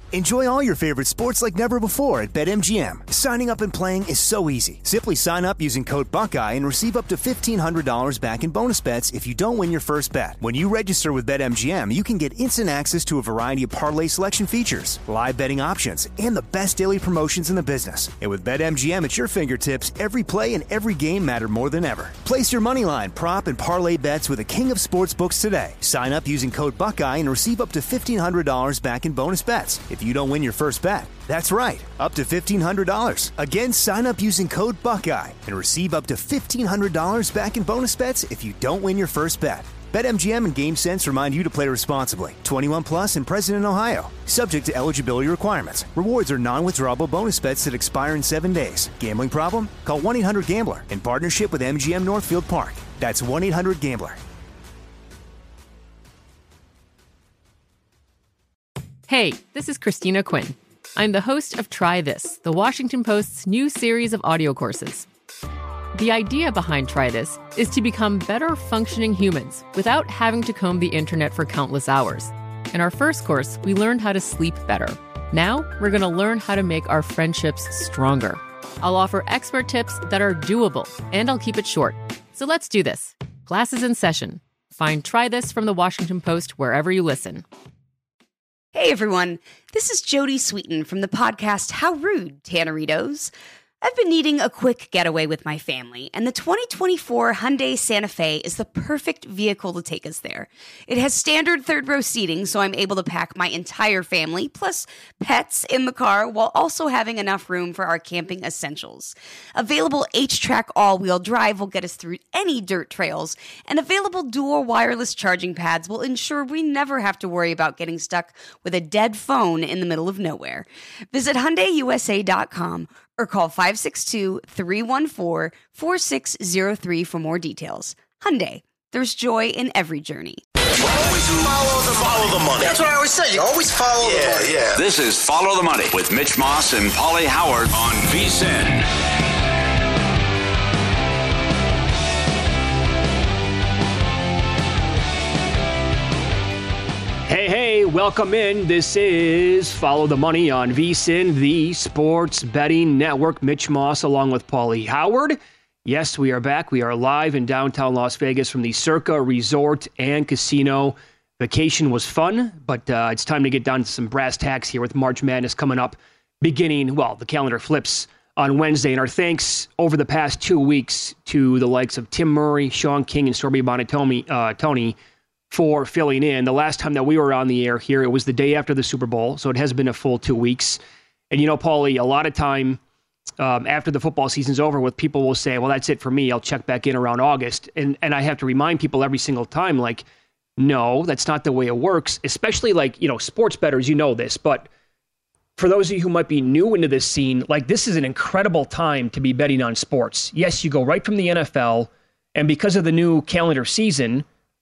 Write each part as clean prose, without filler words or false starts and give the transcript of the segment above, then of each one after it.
Enjoy all your favorite sports like never before at BetMGM. Signing up and playing is so easy. Simply sign up using code Buckeye and receive up to $1,500 back in bonus bets if you don't win your first bet. When you register with BetMGM, you can get instant access to a variety of parlay selection features, live betting options, and the best daily promotions in the business. And with BetMGM at your fingertips, every play and every game matter more than ever. Place your moneyline, prop, and parlay bets with the king of sportsbooks today. Sign up using code Buckeye and receive up to $1,500 back in bonus bets if you don't win your first bet. That's right, up to $1,500. Again, sign up using code Buckeye and receive up to $1,500 back in bonus bets if you don't win your first bet. BetMGM and GameSense remind you to play responsibly. 21 plus and present in Ohio. Subject to eligibility requirements. Rewards are non-withdrawable bonus bets that expire in 7 days. Gambling problem? Call 1-800-GAMBLER in partnership with MGM Northfield Park. That's 1-800-GAMBLER. Hey, this is Christina Quinn. I'm the host of Try This, the Washington Post's new series of audio courses. The idea behind Try This is to become better functioning humans without having to comb the internet for countless hours. In our first course, we learned how to sleep better. Now, we're going to learn how to make our friendships stronger. I'll offer expert tips that are doable, and I'll keep it short. So let's do this. Class is in session. Find Try This from the Washington Post wherever you listen. Hey everyone, this is Jody Sweeten from the podcast How Rude, Tanneritos. I've been needing a quick getaway with my family, and the 2024 Hyundai Santa Fe is the perfect vehicle to take us there. It has standard third-row seating, so I'm able to pack my entire family, plus pets, in the car, while also having enough room for our camping essentials. Available H-Track all-wheel drive will get us through any dirt trails, and available dual wireless charging pads will ensure we never have to worry about getting stuck with a dead phone in the middle of nowhere. Visit HyundaiUSA.com or call 562-314-4603 for more details. Hyundai, there's joy in every journey. Always follow the money. That's what I always say. You always follow the money. Yeah. This is Follow the Money with Mitch Moss and Paulie Howard on VSiN. Hey, welcome in. This is Follow the Money on VSiN, the sports betting network. Mitch Moss along with Paulie Howard. Yes, we are back. We are live in downtown Las Vegas from the Circa Resort and Casino. Vacation was fun, but it's time to get down to some brass tacks here with March Madness coming up beginning, the calendar flips on Wednesday. And our thanks over the past 2 weeks to the likes of Tim Murray, Sean King, and Stormy Tony for filling in. The last time that we were on the air here, it was the day after the Super Bowl, so it has been a full 2 weeks. And Paulie, a lot of time after the football season's over with, people will say, well, that's it for me. I'll check back in around August. And I have to remind people every single time, no, that's not the way it works, especially sports bettors, this. But for those of you who might be new into this scene, this is an incredible time to be betting on sports. Yes, you go right from the NFL, and because of the new calendar season,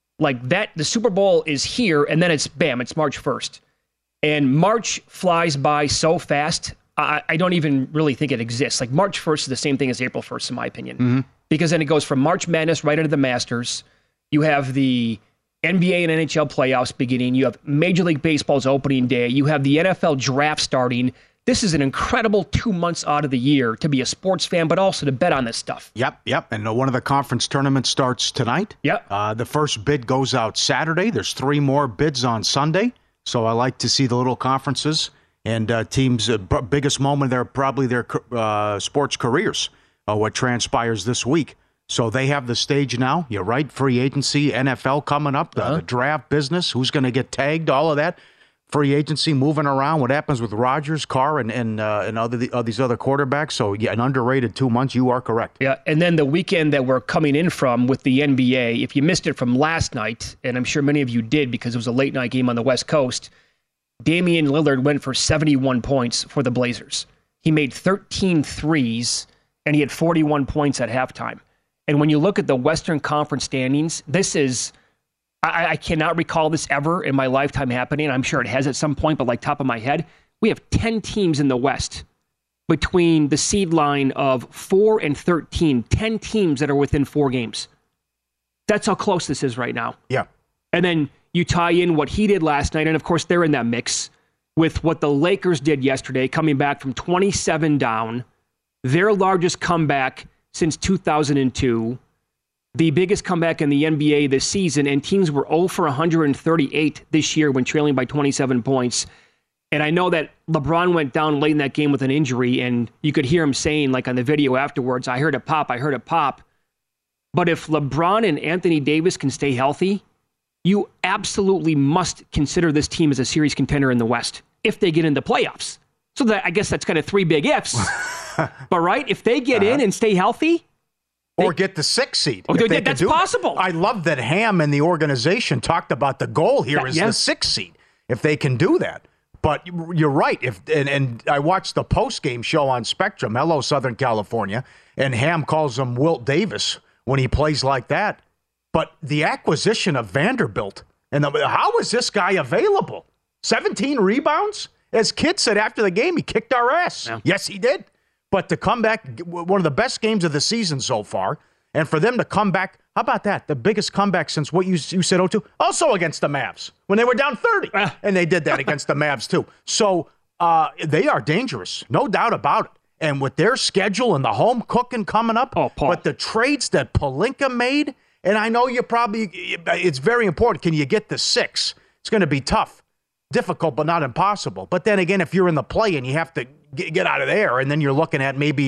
the Super Bowl is here, and then it's March 1st. And March flies by so fast, I don't even really think it exists. March 1st is the same thing as April 1st, in my opinion. Mm-hmm. Because then it goes from March Madness right into the Masters. You have the NBA and NHL playoffs beginning. You have Major League Baseball's opening day. You have the NFL draft starting. This is an incredible 2 months out of the year to be a sports fan, but also to bet on this stuff. Yep. And one of the conference tournaments starts tonight. Yep. The first bid goes out Saturday. There's 3 more bids on Sunday. So I like to see the little conferences and teams' biggest moment of probably their sports careers, what transpires this week. So they have the stage now. You're right. Free agency, NFL coming up, the draft business, who's going to get tagged, all of that. Free agency moving around, what happens with Rodgers, Carr, and these other quarterbacks. So, yeah, an underrated 2 months. You are correct. Yeah, and then the weekend that we're coming in from with the NBA, if you missed it from last night, and I'm sure many of you did because it was a late-night game on the West Coast, Damian Lillard went for 71 points for the Blazers. He made 13 threes, and he had 41 points at halftime. And when you look at the Western Conference standings, this is... I cannot recall this ever in my lifetime happening. I'm sure it has at some point, but top of my head, we have 10 teams in the West between the seed line of 4 and 13, 10 teams that are within 4 games. That's how close this is right now. Yeah. And then you tie in what he did last night, and of course they're in that mix. with what the Lakers did yesterday, coming back from 27 down, their largest comeback since 2002, the biggest comeback in the NBA this season, and teams were 0 for 138 this year when trailing by 27 points. And I know that LeBron went down late in that game with an injury, and you could hear him saying, like on the video afterwards, I heard it pop. But if LeBron and Anthony Davis can stay healthy, you absolutely must consider this team as a series contender in the West if they get into playoffs. So I guess that's kind of three big ifs. But right, if they get in and stay healthy, or get the 6th seed. Oh, that's possible. I love that Ham and the organization talked about the goal here is the 6th seed, if they can do that. But you're right. And I watched the post-game show on Spectrum, hello, Southern California, and Ham calls him Wilt Davis when he plays like that. But the acquisition of Vanderbilt, and how is this guy available? 17 rebounds? As Kidd said after the game, he kicked our ass. Yeah. Yes, he did. But to come back, one of the best games of the season so far, and for them to come back, how about that? The biggest comeback since what you said, O2, also against the Mavs, when they were down 30. And they did that against the Mavs, too. So they are dangerous, no doubt about it. And with their schedule and the home cooking coming up, but the trades that Pelinka made, and I know it's very important. Can you get the 6? It's going to be tough. Difficult, but not impossible. But then again, if you're in the play and you have to get out of there, and then you're looking at maybe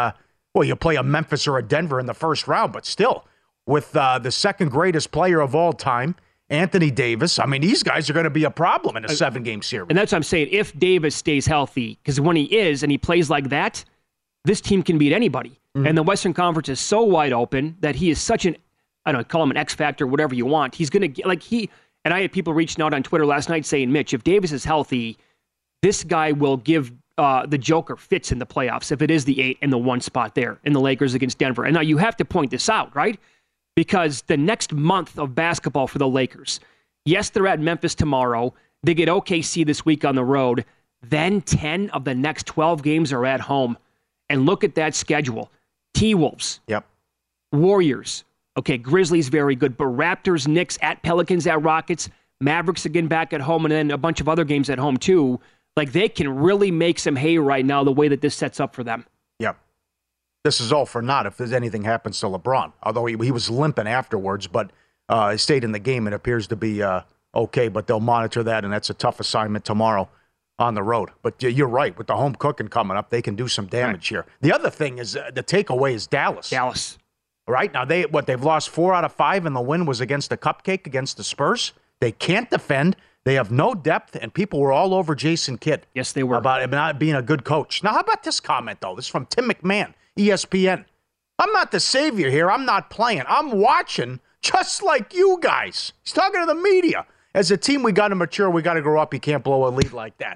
you play a Memphis or a Denver in the first round, but still, with the second greatest player of all time, Anthony Davis, I mean, these guys are going to be a problem in a 7-game series. And that's what I'm saying. If Davis stays healthy, because when he is and he plays like that, this team can beat anybody. Mm-hmm. And the Western Conference is so wide open that he is such call him an X factor, whatever you want. He's going to and I had people reaching out on Twitter last night saying, Mitch, if Davis is healthy, this guy will give the Joker fits in the playoffs if it is the 8 and the 1 spot there in the Lakers against Denver. And now you have to point this out, right? Because the next month of basketball for the Lakers, yes, they're at Memphis tomorrow. They get OKC this week on the road. Then 10 of the next 12 games are at home. And look at that schedule. T-Wolves. Yep. Warriors. Okay, Grizzlies very good, but Raptors, Knicks, at Pelicans, at Rockets, Mavericks again back at home, and then a bunch of other games at home too. Like, they can really make some hay right now the way that this sets up for them. Yep. This is all for naught if there's anything happens to LeBron. Although he was limping afterwards, but he stayed in the game. It appears to be okay, but they'll monitor that, and that's a tough assignment tomorrow on the road. But you're right. With the home cooking coming up, they can do some damage here. The other thing is the takeaway is Dallas. Dallas. Right now, they've lost 4 out of 5, and the win was against the Cupcake against the Spurs. They can't defend. They have no depth, and people were all over Jason Kidd. Yes, they were. About him not being a good coach. Now, how about this comment, though? This is from Tim McMahon, ESPN. I'm not the savior here. I'm not playing. I'm watching just like you guys. He's talking to the media. As a team, we got to mature. We got to grow up. You can't blow a lead like that.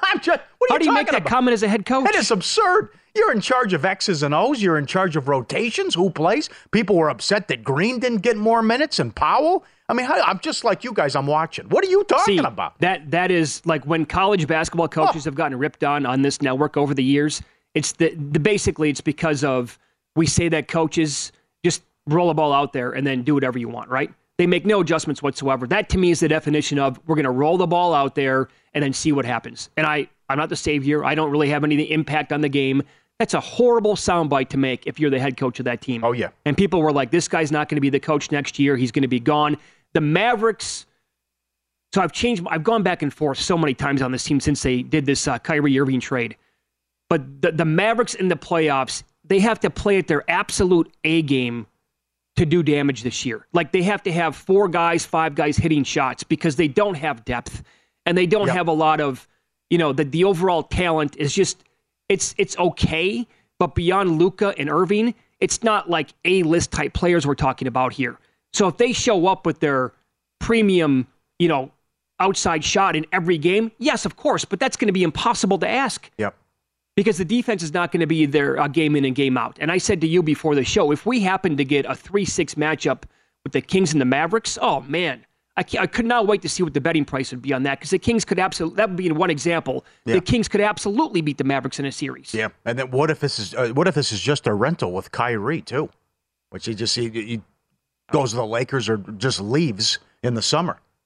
How do you make that comment as a head coach? That is absurd. You're in charge of X's and O's. You're in charge of rotations. Who plays? People were upset that Green didn't get more minutes and Powell. I mean, I'm just like you guys. I'm watching. What are you talking about? That is like when college basketball coaches have gotten ripped on this network over the years. It's basically it's because of we say that coaches just roll a ball out there and then do whatever you want, right? They make no adjustments whatsoever. That to me is the definition of we're going to roll the ball out there and then see what happens. And I'm not the savior. I don't really have any impact on the game. That's a horrible soundbite to make if you're the head coach of that team. Oh, yeah. And people were like, this guy's not going to be the coach next year. He's going to be gone. The Mavericks, so I've gone back and forth so many times on this team since they did this Kyrie Irving trade. But the Mavericks in the playoffs, they have to play at their absolute A game to do damage this year. Like, they have to have 4 guys, 5 guys hitting shots because they don't have depth and they don't have a lot of, the overall talent is just, it's okay, but beyond Luka and Irving, it's not like A-list type players we're talking about here. So if they show up with their premium, outside shot in every game, yes, of course, but that's going to be impossible to ask. Yep. Because the defense is not going to be there game in and game out. And I said to you before the show, if we happen to get a 3-6 matchup with the Kings and the Mavericks, oh, man, I could not wait to see what the betting price would be on that because the Kings could absolutely, that would be one example, the Kings could absolutely beat the Mavericks in a series. Yeah, and then what if this is just a rental with Kyrie, too? Which he goes to the Lakers or just leaves in the summer.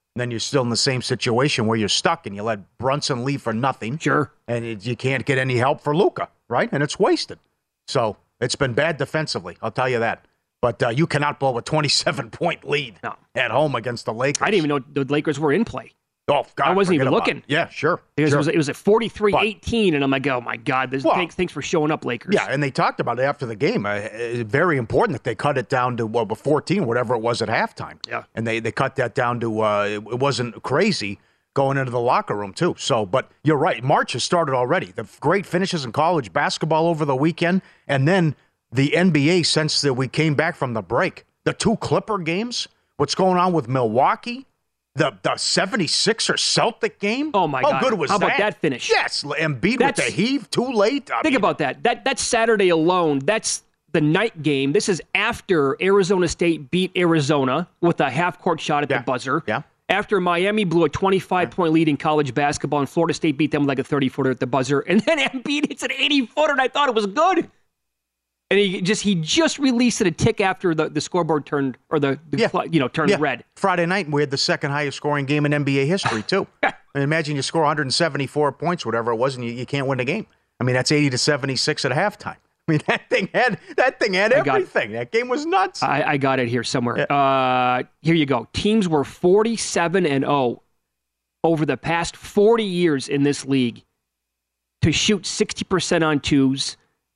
then you're still in the same situation where you're stuck and you let Brunson leave for nothing. Sure. And you can't get any help for Luka, right? And it's wasted. So it's been bad defensively, I'll tell you that. But you cannot blow a 27-point lead at home against the Lakers. I didn't even know the Lakers were in play. Oh, God. I wasn't even looking. Yeah, sure. Because sure. it was at 43-18, and I'm like, oh, my God. Thanks for showing up, Lakers. Yeah, and they talked about it after the game. Very important that they cut it down to 14, whatever it was at halftime. Yeah. And they cut that down to it wasn't crazy going into the locker room, too. So, but you're right. March has started already. The great finishes in college basketball over the weekend, and then the NBA since we came back from the break. The 2 Clipper games, what's going on with Milwaukee, the 76er Celtic game. Oh, my God. How good was that? How about that finish? Yes, Embiid with the heave, too late. Think about that. That's Saturday alone. That's the night game. This is after Arizona State beat Arizona with a half-court shot at the buzzer. Yeah. After Miami blew a 25-point lead in college basketball, and Florida State beat them with like a 30-footer at the buzzer. And then Embiid hits an 80-footer, and I thought it was good. And he just released it a tick after the scoreboard turned, or turned red. Friday night, we had the second highest scoring game in NBA history, too. And imagine you score 174 points, whatever it was, and you can't win the game. I mean, that's 80-76 at halftime. I mean, that thing had everything. That game was nuts. I got it here somewhere. Yeah. Here you go. Teams were 47-0 over the past 40 years in this league to shoot 60% on twos,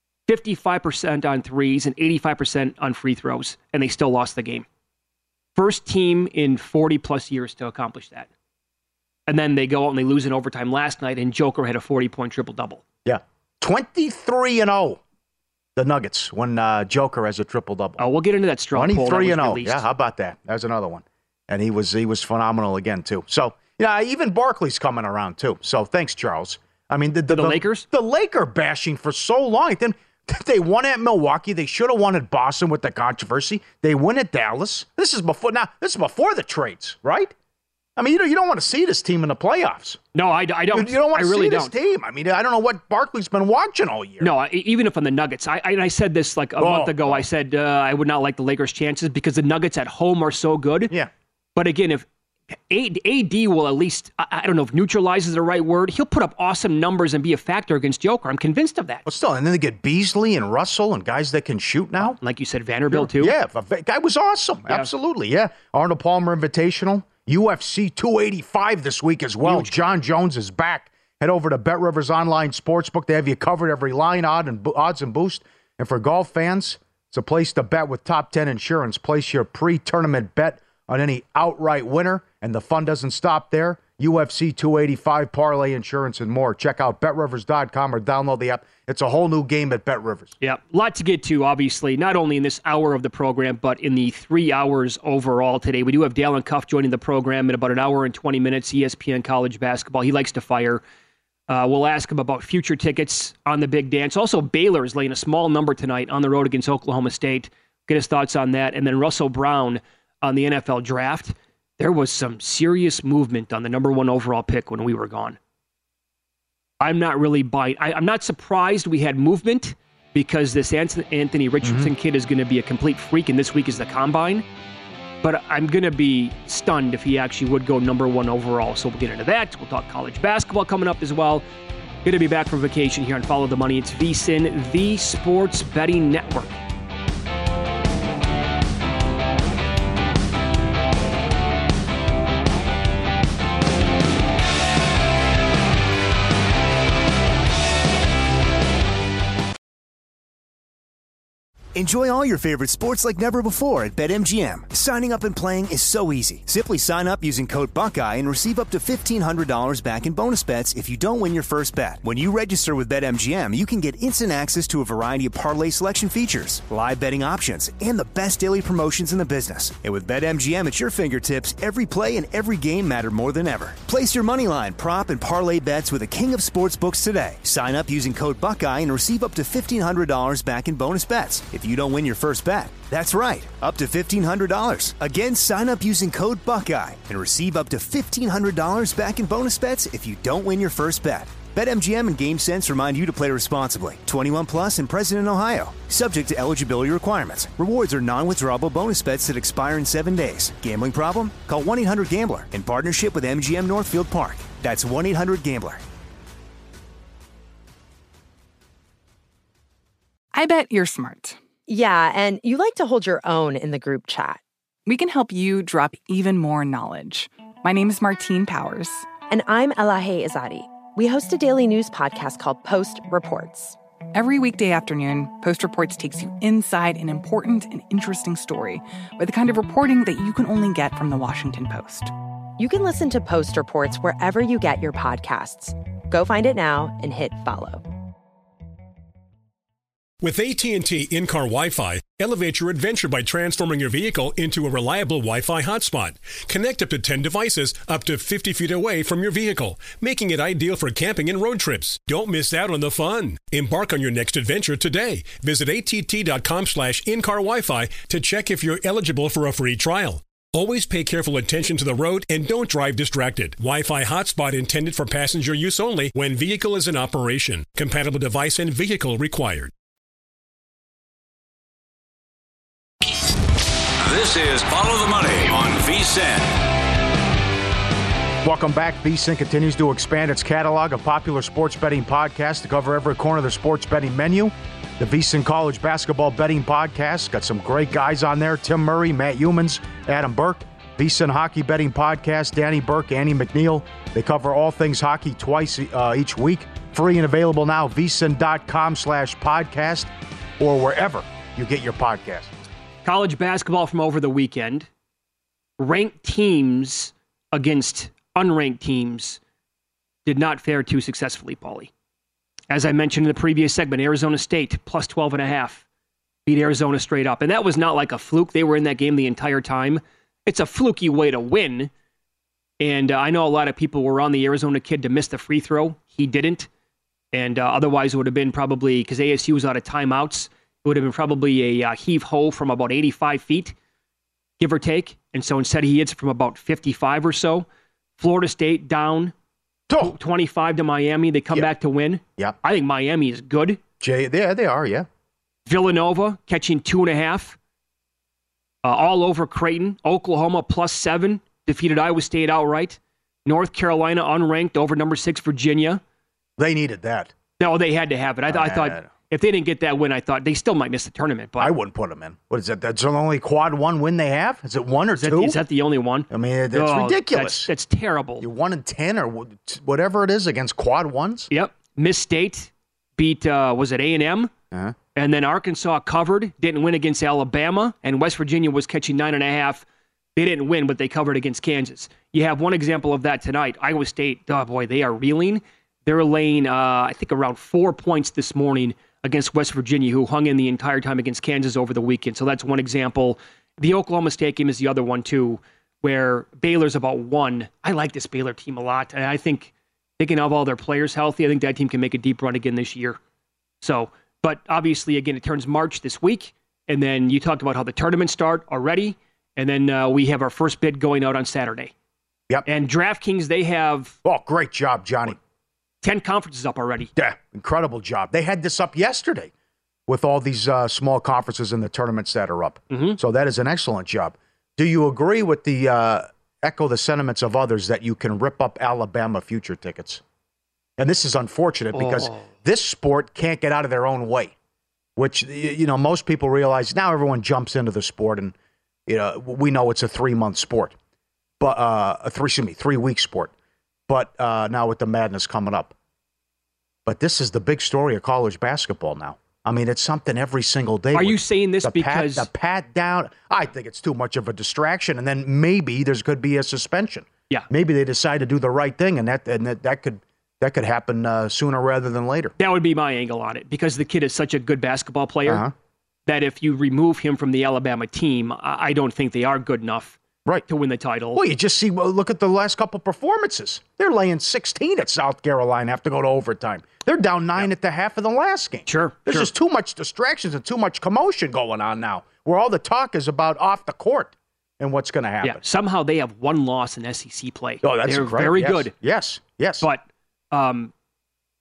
55% on threes, and 85% on free throws, and they still lost the game. First team in 40-plus years to accomplish that. And then they go out and they lose in overtime last night, and Joker had a 40-point triple-double. Yeah. 23-0, the Nuggets, when Joker has a triple-double. Oh, we'll get into that strong poll. 23-0. Yeah, how about that? That was another one. And he was phenomenal again, too. So, even Barkley's coming around, too. So, thanks, Charles. I mean, the Lakers? The Laker bashing for so long. Then they won at Milwaukee. They should have won at Boston with the controversy. They win at Dallas. This is before the trades, right? I mean, you don't want to see this team in the playoffs. No, I don't. You don't want to really see this team. I mean, I don't know what Barkley's been watching all year. No, even if on the Nuggets. I said this like a month ago. I said I would not like the Lakers' chances because the Nuggets at home are so good. Yeah. But again, if AD will at least, I don't know if neutralize is the right word, he'll put up awesome numbers and be a factor against Joker. I'm convinced of that. Well, still, and then they get Beasley and Russell and guys that can shoot now. Like you said, Vanderbilt too. Yeah, guy was awesome. Yeah. Absolutely, yeah. Arnold Palmer Invitational. UFC 285 this week as well. Huge. John Jones is back. Head over to Bet Rivers Online Sportsbook. They have you covered every line, odds and boost. And for golf fans, it's a place to bet with Top 10 Insurance. Place your pre-tournament bet on any outright winner, and the fun doesn't stop there. UFC 285, parlay insurance, and more. Check out BetRivers.com or download the app. It's a whole new game at BetRivers. Yeah, a lot to get to, obviously, not only in this hour of the program, but in the 3 hours overall today. We do have Dalen Cuff joining the program in about an hour and 20 minutes, ESPN College Basketball. He likes to fire. We'll ask him about future tickets on the big dance. Also, Baylor is laying a small number tonight on the road against Oklahoma State. Get his thoughts on that. And then Russell Brown on the NFL draft. There was some serious movement on the number 1 overall pick when we were gone. I'm not really buying. I'm not surprised we had movement because this Anthony Richardson kid is going to be a complete freak, and this week is the combine. But I'm going to be stunned if he actually would go number 1 overall. So we'll get into that. We'll talk college basketball coming up as well. Going to be back from vacation here on Follow the Money. It's VSiN, the Sports Betting Network. Enjoy all your favorite sports like never before at BetMGM. Signing up and playing is so easy. Simply sign up using code Buckeye and receive up to $1,500 back in bonus bets if you don't win your first bet. When you register with BetMGM, you can get instant access to a variety of parlay selection features, live betting options, and the best daily promotions in the business. And with BetMGM at your fingertips, every play and every game matter more than ever. Place your moneyline, prop, and parlay bets with the king of sportsbooks today. Sign up using code Buckeye and receive up to $1,500 back in bonus bets if you don't win your first bet. That's right, up to $1,500. Again, sign up using code Buckeye and receive up to $1,500 back in bonus bets if you don't win your first bet. BetMGM and GameSense remind you to play responsibly. 21 plus and present in Ohio. Subject to eligibility requirements. Rewards are non-withdrawable bonus bets that expire in 7 days. Gambling problem? Call 1-800-GAMBLER in partnership with MGM Northfield Park. That's 1-800-GAMBLER. I bet you're smart. Yeah, and you like to hold your own in the group chat. We can help you drop even more knowledge. My name is Martine Powers. And I'm Elahe Izadi. We host a daily news podcast called Post Reports. Every weekday afternoon, Post Reports takes you inside an important and interesting story with the kind of reporting that you can only get from the Washington Post. You can listen to Post Reports wherever you get your podcasts. Go find it now and hit follow. With AT&T in-car Wi-Fi, elevate your adventure by transforming your vehicle into a reliable Wi-Fi hotspot. Connect up to 10 devices up to 50 feet away from your vehicle, making it ideal for camping and road trips. Don't miss out on the fun. Embark on your next adventure today. Visit att.com/in-car Wi-Fi to check if you're eligible for a free trial. Always pay careful attention to the road and don't drive distracted. Wi-Fi hotspot intended for passenger use only when vehicle is in operation. Compatible device and vehicle required. This is Follow the Money on VSiN. Welcome back. VSiN continues to expand its catalog of popular sports betting podcasts to cover every corner of the sports betting menu. The VSiN College Basketball Betting Podcast got some great guys on there. Tim Murray, Matt Humans, Adam Burke. VSiN Hockey Betting Podcast, Danny Burke, Andy McNeil. They cover all things hockey twice each week. Free and available now, vsin.com/podcast or wherever you get your podcast. College basketball from over the weekend. Ranked teams against unranked teams did not fare too successfully, Paulie. As I mentioned in the previous segment, Arizona State plus 12.5 beat Arizona straight up. And that was not like a fluke. They were in that game the entire time. It's a fluky way to win. And I know a lot of people were on the Arizona kid to miss the free throw. He didn't. And otherwise it would have been probably, because ASU was out of timeouts, it would have been probably a heave-ho from about 85 feet, give or take. And so instead he hits from about 55 or so. Florida State down 25 to Miami. They come back to win. Yep. I think Miami is good. Yeah, they are, yeah. Villanova catching 2.5. All over Creighton. Oklahoma +7. Defeated Iowa State outright. North Carolina unranked over number 6 Virginia. They needed that. No, they had to have it. I thought if they didn't get that win, I thought they still might miss the tournament. But I wouldn't put them in. What is that? That's the only quad one win they have? Is it one or two? Is that the only one? I mean, that's ridiculous. That's terrible. You're 1-10 or whatever it is against quad ones? Yep. Miss State beat, was it A&M? Uh-huh. And then Arkansas covered, didn't win against Alabama, and West Virginia was catching 9.5. They didn't win, but they covered against Kansas. You have one example of that tonight. Iowa State, oh boy, they are reeling. They're laying, I think, around 4 points this morning against West Virginia, who hung in the entire time against Kansas over the weekend. So that's one example. The Oklahoma State game is the other one, too, where Baylor's about 1. I like this Baylor team a lot. And I think they can have all their players healthy. I think that team can make a deep run again this year. So, but obviously, again, it turns March this week. And then you talked about how the tournaments start already. And then we have our first bid going out on Saturday. Yep. And DraftKings, they have... Oh, great job, Johnny. 10 conferences up already. Yeah, incredible job. They had this up yesterday with all these small conferences and the tournaments that are up. Mm-hmm. So that is an excellent job. Do you agree with the echo the sentiments of others that you can rip up Alabama future tickets? And this is unfortunate because this sport can't get out of their own way, which, you know, most people realize now everyone jumps into the sport and, you know, we know it's a 3-month sport, but a 3-week sport. But now with the madness coming up. But this is the big story of college basketball now. I mean, it's something every single day. Are you saying this because... The pat down, I think it's too much of a distraction, and then maybe there could be a suspension. Yeah. Maybe they decide to do the right thing, and that could happen sooner rather than later. That would be my angle on it, because the kid is such a good basketball player that if you remove him from the Alabama team, I don't think they are good enough to win the title. Well, you just see, look at the last couple performances. They're laying 16 at South Carolina, have to go to overtime. They're down 9 at the half of the last game. There's just too much distractions and too much commotion going on now, where all the talk is about off the court and what's going to happen. Yeah, somehow they have one loss in SEC play. Oh, that's They're incredible. very good. Yes. But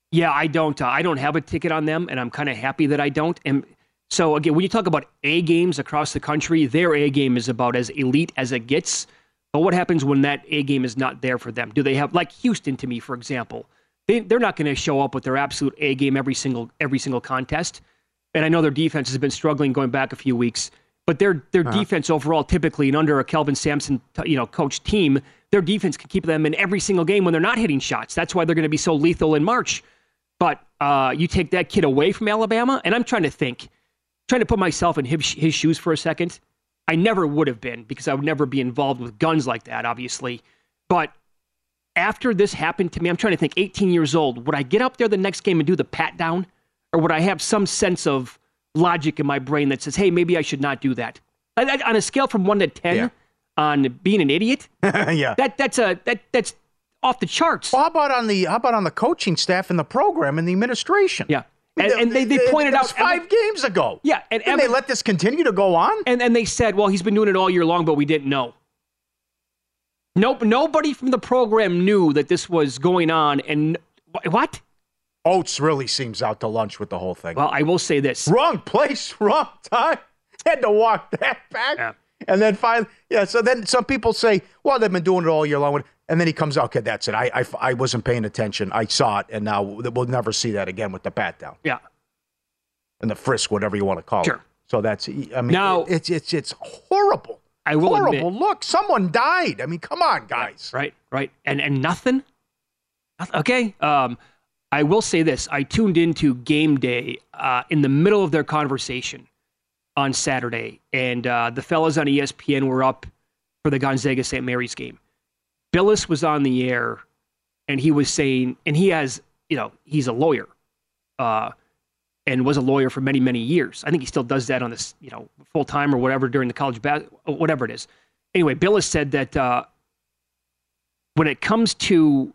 Yeah, I don't have a ticket on them, and I'm kind of happy that I don't. And so, again, when you talk about A games across the country, their A game is about as elite as it gets. But what happens when that A game is not there for them? Do they have, like Houston to me, for example, they're not going to show up with their absolute A game every single contest. And I know their defense has been struggling going back a few weeks, but their defense overall, typically, and under a Kelvin Sampson, coach team, their defense can keep them in every single game when they're not hitting shots. That's why they're going to be so lethal in March. But you take that kid away from Alabama, and I'm trying to put myself in his shoes for a second. I never would have been, because I would never be involved with guns like that, obviously. But after this happened to me, I'm trying to think, 18 years old, would I get up there the next game and do the pat down? Or would I have some sense of logic in my brain that says, hey, maybe I should not do that? On a scale from 1 to 10 on being an idiot, that's off the charts. Well, how about on the coaching staff and the program and the administration? Yeah. And they pointed out 5 games ago. Yeah. And they let this continue to go on? And they said, well, he's been doing it all year long, but we didn't know. Nope. Nobody from the program knew that this was going on. And what? Oates really seems out to lunch with the whole thing. Well, I will say this. Wrong place, wrong time. Had to walk that back. Yeah. And then finally, so then some people say, well, they've been doing it all year long. And then he comes out, okay, that's it. I wasn't paying attention. I saw it, and now we'll never see that again with the pat down. Yeah. And the frisk, whatever you want to call it. So that's, now, it's horrible. I will admit. Look, someone died. I mean, come on, guys. Right. And nothing? Okay. I will say this. I tuned into Game Day in the middle of their conversation on Saturday, and the fellas on ESPN were up for the Gonzaga St. Mary's game. Billis was on the air, and he was saying, and he has, he's a lawyer, and was a lawyer for many, many years. I think he still does that on this, full time or whatever during the college whatever it is. Anyway, Billis said that when it comes to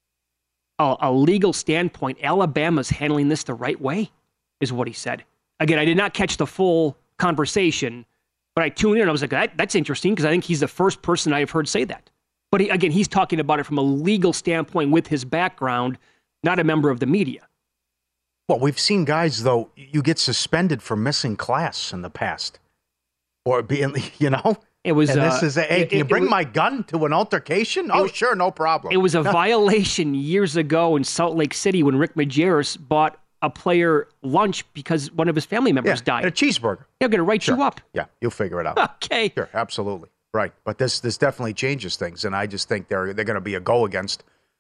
a legal standpoint, Alabama's handling this the right way, is what he said. Again, I did not catch the full conversation, but I tuned in and I was like, that's interesting, because I think he's the first person I've heard say that. But he's talking about it from a legal standpoint with his background, not a member of the media. Well, we've seen guys, though, you get suspended for missing class in the past. Or being, It was, and this is, hey, can you bring my gun to an altercation? Oh, sure, no problem. It was a violation years ago in Salt Lake City when Rick Majerus bought a player lunch because one of his family members died. A cheeseburger. They're going to write you up. Yeah, you'll figure it out. Okay. Sure, absolutely. Right. But this definitely changes things, and I just think they're going to be a go against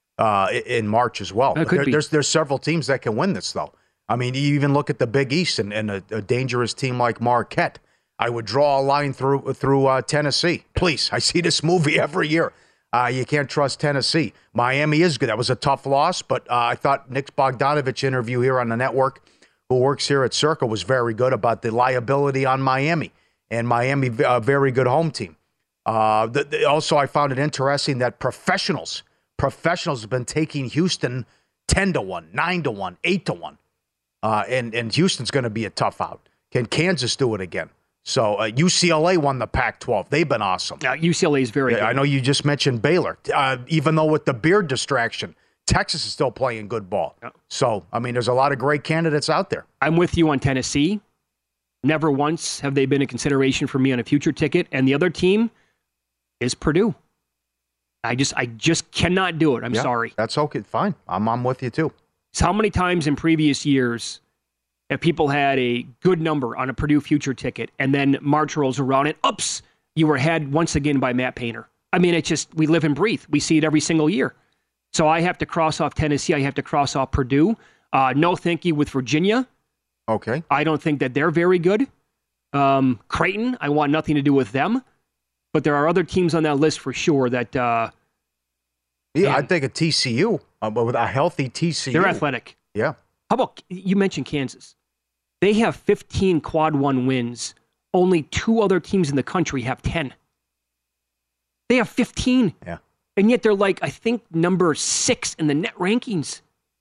in March as well. There's several teams that can win this, though. I mean, you even look at the Big East and a dangerous team like Marquette. I would draw a line through Tennessee. Please, I see this movie every year. You can't trust Tennessee. Miami is good. That was a tough loss, but I thought Nick Bogdanovich interview here on the network, who works here at Circa, was very good about the liability on Miami. And Miami, a very good home team. Also, I found it interesting that professionals have been taking Houston 10-1, 9-1, 8-1. And Houston's going to be a tough out. Can Kansas do it again? So UCLA won the Pac-12. They've been awesome. UCLA is very good. I know you just mentioned Baylor. Even though with the beard distraction, Texas is still playing good ball. Yeah. So, I mean, there's a lot of great candidates out there. I'm with you on Tennessee. Never once have they been a consideration for me on a future ticket. And the other team is Purdue. I just cannot do it. I'm sorry. That's okay. Fine. I'm with you too. So how many times in previous years have people had a good number on a Purdue future ticket and then March rolls around and oops, you were had once again by Matt Painter? I mean, it's just, we live and breathe. We see it every single year. So I have to cross off Tennessee. I have to cross off Purdue. No thank you with Virginia. Okay. I don't think that they're very good. Creighton, I want nothing to do with them. But there are other teams on that list for sure that... I think a TCU, with a healthy TCU. They're athletic. Yeah. How about, you mentioned Kansas. They have 15 quad one wins. Only 2 other teams in the country have 10. They have 15. Yeah. And yet they're like, I think, number 6 in the net rankings.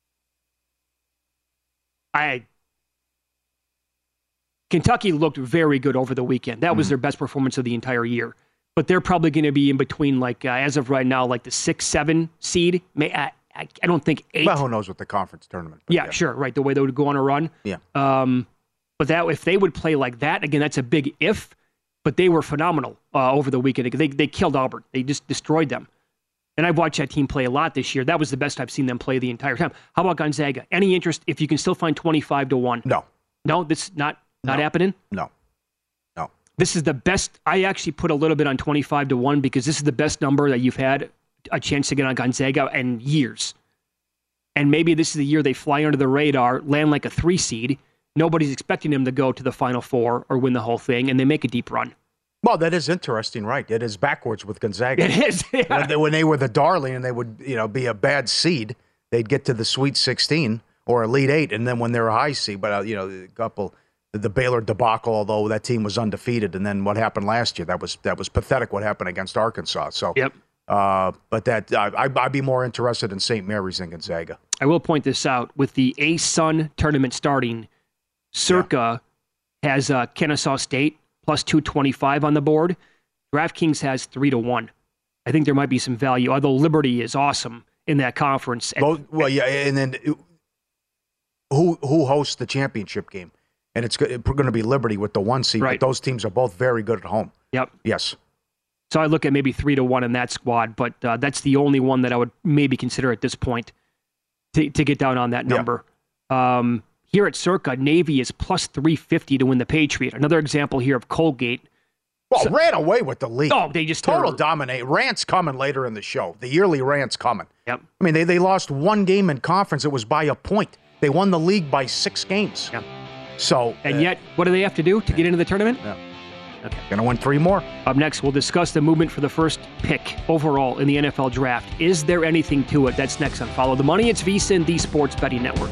Kentucky looked very good over the weekend. That was their best performance of the entire year. But they're probably going to be in between, like, as of right now, like the 6-7 seed, I don't think 8. Well, who knows with the conference tournament. Yeah, sure, right. The way they would go on a run. Yeah. But that if they would play like that, again, that's a big if, but they were phenomenal over the weekend. They killed Auburn. They just destroyed them. And I've watched that team play a lot this year. That was the best I've seen them play the entire time. How about Gonzaga? Any interest if you can still find 25-1? No. No, this is not happening? No. This is the best. I actually put a little bit on 25-1 because this is the best number that you've had a chance to get on Gonzaga in years. And maybe this is the year they fly under the radar, land like a 3 seed. Nobody's expecting them to go to the Final Four or win the whole thing, and they make a deep run. Well, that is interesting, right? It is backwards with Gonzaga. It is. Yeah. When they were the darling and they would, be a bad seed, they'd get to the Sweet 16 or Elite 8, and then when they're a high seed, but the Baylor debacle, although that team was undefeated, and then what happened last year, that was pathetic. What happened against Arkansas? So, yep. But that I'd be more interested in St. Mary's than Gonzaga. I will point this out with the ASUN tournament starting. Circa has Kennesaw State plus 225 on the board. DraftKings has 3-1. I think there might be some value, although Liberty is awesome in that conference. And then who hosts the championship game? And it's going to be Liberty with the 1 seed, right. But those teams are both very good at home. Yep. Yes. So I look at maybe 3-1 in that squad, but that's the only one that I would maybe consider at this point to get down on that number. Yep. Here at Circa, Navy is plus 350 to win the Patriot. Another example here of Colgate. Well, ran away with the league. Oh, they just total dominate. Rant's coming later in the show. The yearly rant's coming. Yep. I mean, they lost 1 game in conference. It was by a point. They won the league by 6 games. Yep. So, and yet, what do they have to do to get into the tournament? Yeah. Okay. Going to win 3 more. Up next, we'll discuss the movement for the first pick overall in the NFL draft. Is there anything to it? That's next on Follow the Money. It's VSiN, the Sports Betting Network.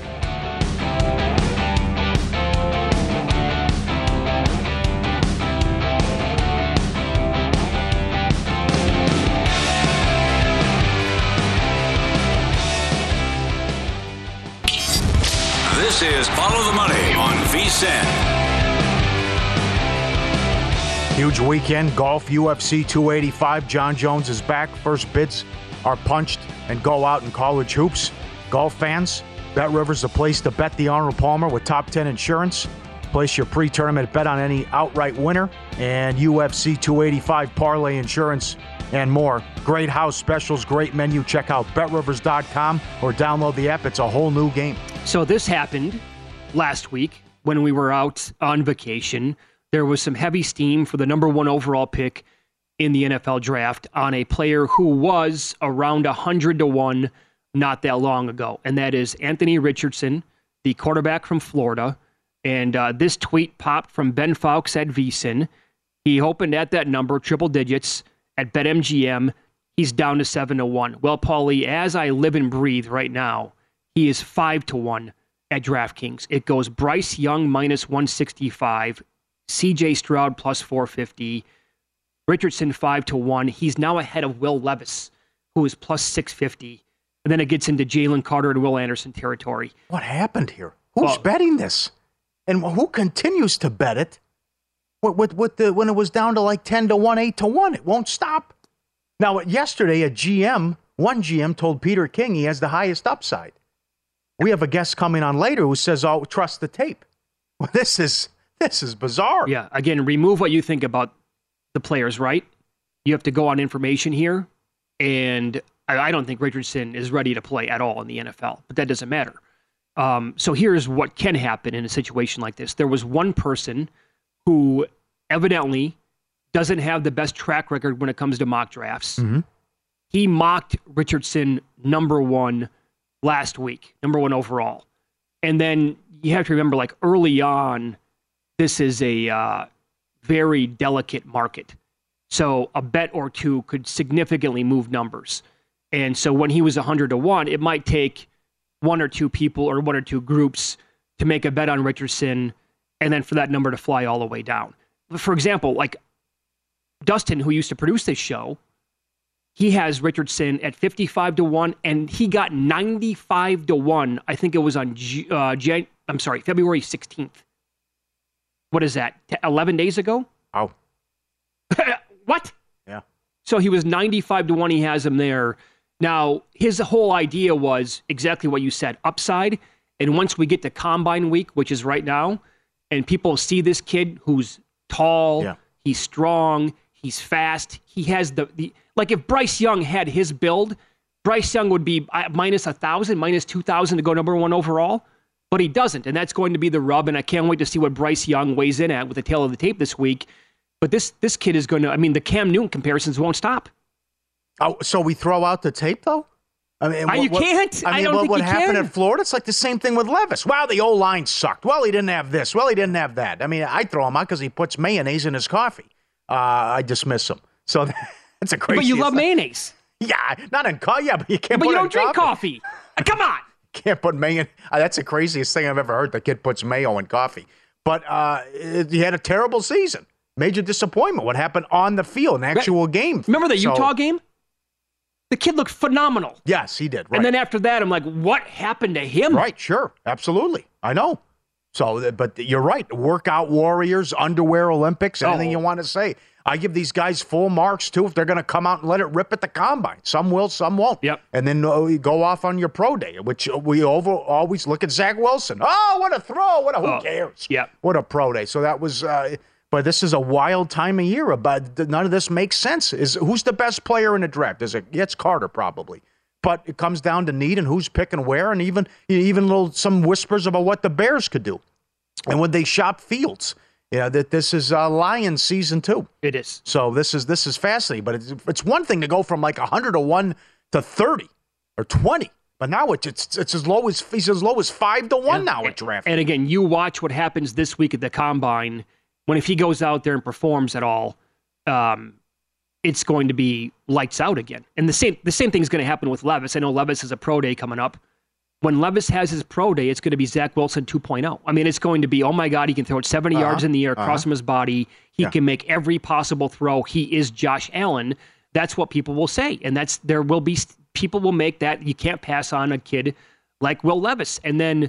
This is Follow the Money on VSiN. Huge weekend. Golf, UFC 285. John Jones is back. First bids are punched and go out in college hoops. Golf fans, BetRivers, the place to bet the Arnold Palmer with Top 10 Insurance. Place your pre-tournament bet on any outright winner. And UFC 285 parlay insurance and more. Great house specials, great menu. Check out BetRivers.com or download the app. It's a whole new game. So this happened last week when we were out on vacation. There was some heavy steam for the number 1 overall pick in the NFL draft on a player who was around 100-1 not that long ago, and that is Anthony Richardson, the quarterback from Florida. And this tweet popped from Ben Fawkes at VSiN. He opened at that number, triple digits, at BetMGM. He's down to 7-1. Well, Paulie, as I live and breathe right now, he is 5-1 at DraftKings. It goes Bryce Young minus 165, CJ Stroud plus 450, Richardson 5-1. He's now ahead of Will Levis, who is plus 650. And then it gets into Jalen Carter and Will Anderson territory. What happened here? Who's betting this? And who continues to bet it? When it was down to like 10-1, 8-1, it won't stop. Now, yesterday, one GM told Peter King he has the highest upside. We have a guest coming on later who says, "Oh, trust the tape." Well, this is bizarre. Yeah. Again, remove what you think about the players, right? You have to go on information here, and I don't think Richardson is ready to play at all in the NFL, but that doesn't matter. So here's what can happen in a situation like this. There was one person who evidently doesn't have the best track record when it comes to mock drafts. Mm-hmm. He mocked Richardson number 1 last week, number 1 overall. And then you have to remember, like early on, this is a very delicate market. So a bet or two could significantly move numbers. And so when he was 100-1, it might take 1 or 2 people or 1 or 2 groups to make a bet on Richardson and then for that number to fly all the way down. For example, like Dustin, who used to produce this show, he has Richardson at 55-1, and he got 95-1. I think it was on February 16th. What is that? 11 days ago? Oh. What? Yeah. So he was 95-1. He has him there. Now, his whole idea was exactly what you said, upside. And once we get to Combine Week, which is right now, and people see this kid who's tall, he's strong, he's fast, he has the like if Bryce Young had his build, Bryce Young would be minus 1,000, minus 2,000 to go number 1 overall, but he doesn't, and that's going to be the rub, and I can't wait to see what Bryce Young weighs in at with the tail of the tape this week. But this kid is going to, I mean, the Cam Newton comparisons won't stop. Oh, so we throw out the tape, though? I mean, you can't. I don't think what happened at Florida? It's like the same thing with Levis. Wow, the O-line sucked. Well, he didn't have this. Well, he didn't have that. I mean, I throw him out because he puts mayonnaise in his coffee. I dismiss him. So that's a crazy. But you love mayonnaise. Yeah, not in coffee. Yeah, but you can't. But put you it in don't drink coffee. Come on. Can't put mayo. That's the craziest thing I've ever heard. The kid puts mayo in coffee. But he had a terrible season. Major disappointment. What happened on the field, an actual game? Remember the Utah game? The kid looked phenomenal. Yes, he did. Right. And then after that, I'm like, what happened to him? Right, sure. Absolutely. I know. So, but you're right. Workout warriors, underwear Olympics, anything you want to say. I give these guys full marks, too, if they're going to come out and let it rip at the combine. Some will, some won't. Yep. And then you go off on your pro day, which we always look at Zach Wilson. Oh, what a throw. Who cares? Yep. What a pro day. So that was but this is a wild time of year. But none of this makes sense. Who's the best player in the draft? It's Carter, probably. But it comes down to need and who's picking where, and even some whispers about what the Bears could do. And when they shop Fields, that this is Lions season 2. It is. So this is fascinating. But it's one thing to go from like 100-1 to 30 or 20. But now it's as low as 5-1 now at draft. And again, you watch what happens this week at the combine. When if he goes out there and performs at all, it's going to be lights out again. And the same thing is going to happen with Levis. I know Levis has a pro day coming up. When Levis has his pro day, it's going to be Zach Wilson 2.0. I mean, it's going to be, oh my God, he can throw it 70 yards in the air, cross from his body. He can make every possible throw. He is Josh Allen. That's what people will say. And people will make that. You can't pass on a kid like Will Levis. And then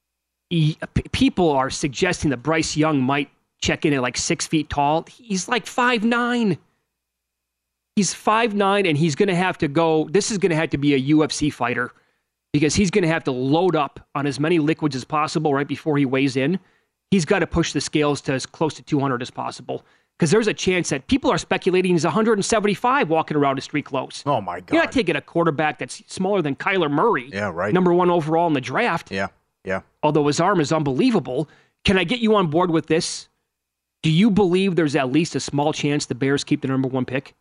people are suggesting that Bryce Young might check in at like 6 feet tall. He's like 5'9". He's 5'9", and he's going to have to go. This is going to have to be a UFC fighter because he's going to have to load up on as many liquids as possible right before he weighs in. He's got to push the scales to as close to 200 as possible because there's a chance that people are speculating he's 175 walking around in street clothes. Oh, my God. You're not taking a quarterback that's smaller than Kyler Murray. Yeah, right. Number 1 overall in the draft. Yeah. Although his arm is unbelievable. Can I get you on board with this? Do you believe there's at least a small chance the Bears keep the number 1 pick?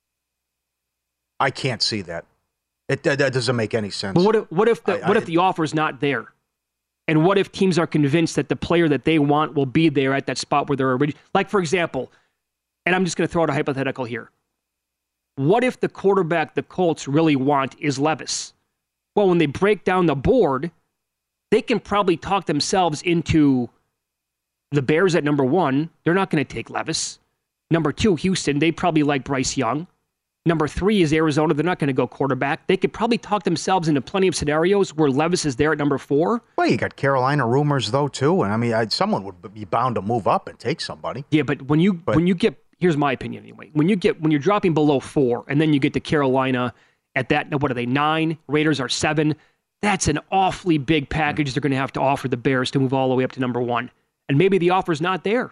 I can't see that. That doesn't make any sense. But what if the offer's not there? And what if teams are convinced that the player that they want will be there at that spot where they're already... Like, for example, and I'm just going to throw out a hypothetical here. What if the quarterback the Colts really want is Levis? Well, when they break down the board, they can probably talk themselves into the Bears at number 1. They're not going to take Levis. Number 2, Houston, they probably like Bryce Young. Number 3 is Arizona. They're not going to go quarterback. They could probably talk themselves into plenty of scenarios where Levis is there at number 4. Well, you got Carolina rumors, though, too. And I mean, someone would be bound to move up and take somebody. Yeah, but when you get, here's my opinion anyway. When you're dropping below 4 and then you get to Carolina at that, what are they, 9? Raiders are 7. That's an awfully big package they're going to have to offer the Bears to move all the way up to number 1. And maybe the offer's not there.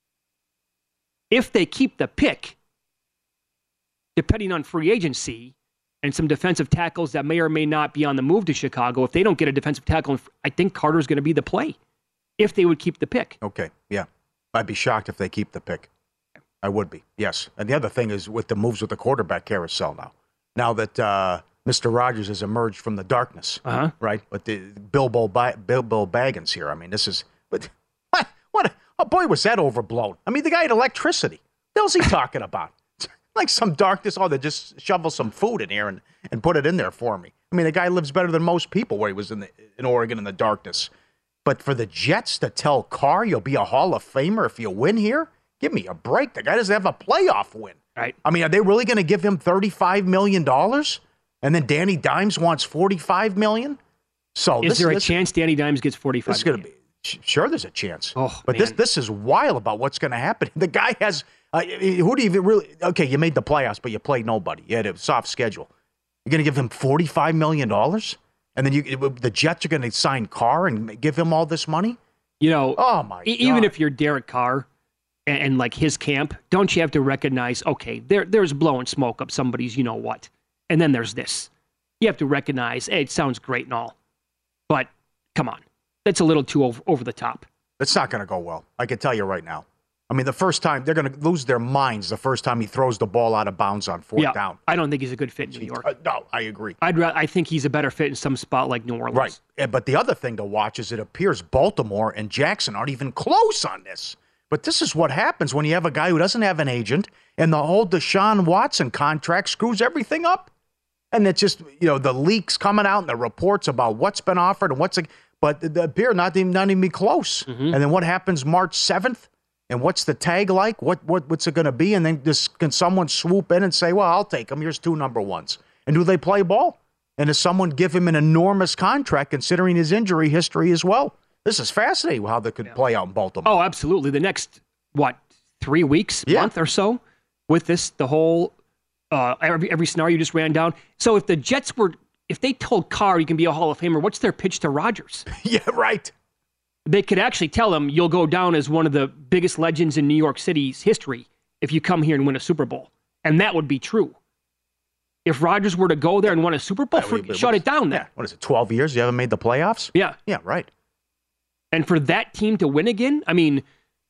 If they keep the pick, depending on free agency and some defensive tackles that may or may not be on the move to Chicago, if they don't get a defensive tackle, I think Carter's going to be the play if they would keep the pick. Okay, yeah. I'd be shocked if they keep the pick. I would be, yes. And the other thing is with the moves with the quarterback carousel now. Now that Mr. Rodgers has emerged from the darkness, right? But the Bilbo Baggins here, I mean, this is... boy, was that overblown. I mean, the guy had electricity. What the hell's he talking about? Like some darkness. Oh, they just shovel some food in here and put it in there for me. I mean, the guy lives better than most people where he was in Oregon in the darkness. But for the Jets to tell Carr you'll be a Hall of Famer if you win here, give me a break. The guy doesn't have a playoff win. Right. I mean, are they really going to give him $35 million? And then Danny Dimes wants $45 million? So is there a chance Danny Dimes gets $45 million? Going to be. Sure, there's a chance. Oh, but man. this is wild about what's going to happen. The guy has who do you really? Okay, you made the playoffs, but you played nobody. You had a soft schedule. You're going to give him $45 million? And then the Jets are going to sign Carr and give him all this money? You know, oh my even God. if you're Derek Carr and like his camp, don't you have to recognize, okay, there's blowing smoke up somebody's you know what, and then there's this. You have to recognize, hey, it sounds great and all, but come on, that's a little too over the top. It's not going to go well. I can tell you right now. I mean, the first time, they're going to lose their minds the first time he throws the ball out of bounds on fourth down. I don't think he's a good fit in New York. No, I agree. I think he's a better fit in some spot like New Orleans. Right. But the other thing to watch is it appears Baltimore and Jackson aren't even close on this. But this is what happens when you have a guy who doesn't have an agent, and the whole Deshaun Watson contract screws everything up. And it's just, the leaks coming out and the reports about what's been offered and but they appear not even be close. Mm-hmm. And then what happens March 7th? And what's the tag like? What's it going to be? And then can someone swoop in and say, well, I'll take him. Here's 2 number ones. And do they play ball? And does someone give him an enormous contract considering his injury history as well? This is fascinating how they could play out in Baltimore. Oh, absolutely. The next, 3 weeks, month or so with this, the whole, every scenario you just ran down. So if the Jets if they told Carr you can be a Hall of Famer, what's their pitch to Rodgers? Yeah, right. They could actually tell him you'll go down as one of the biggest legends in New York City's history if you come here and win a Super Bowl. And that would be true. If Rodgers were to go there and win a Super Bowl, shut it down then. Yeah. What is it, 12 years? You haven't made the playoffs? Yeah. Yeah, right. And for that team to win again, I mean,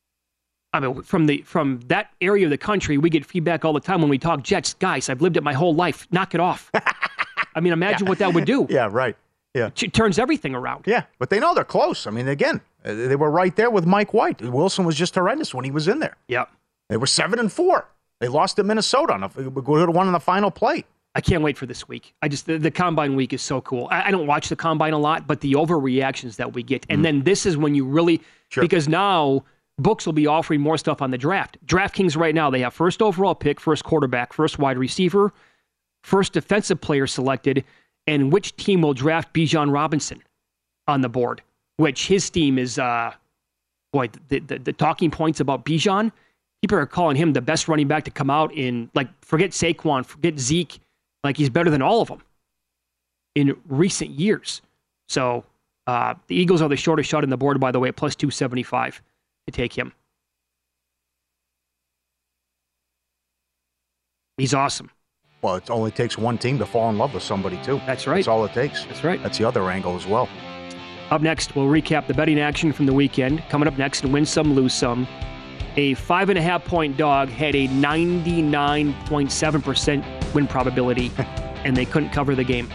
from that area of the country, we get feedback all the time when we talk Jets. Guys, I've lived it my whole life. Knock it off. I mean, imagine what that would do. Yeah, right. Yeah. It turns everything around. Yeah, but they know they're close. I mean, again, they were right there with Mike White. Wilson was just horrendous when he was in there. Yeah. They were 7-4. They lost to Minnesota. Would have won on the final play. I can't wait for this week. The Combine week is so cool. I don't watch the Combine a lot, but the overreactions that we get. And then this is when you really, because now books will be offering more stuff on the draft. DraftKings right now, they have first overall pick, first quarterback, first wide receiver, first defensive player selected, and which team will draft Bijan Robinson on the board, which his team is, the talking points about Bijan, people are calling him the best running back to come out in, forget Saquon, forget Zeke, he's better than all of them in recent years. So the Eagles are the shortest shot on the board, by the way, at plus 275 to take him. He's awesome. Well, it only takes one team to fall in love with somebody, too. That's right. That's all it takes. That's right. That's the other angle as well. Up next, we'll recap the betting action from the weekend. Coming up next, and win some, lose some. A 5.5-point dog had a 99.7% win probability, and they couldn't cover the game.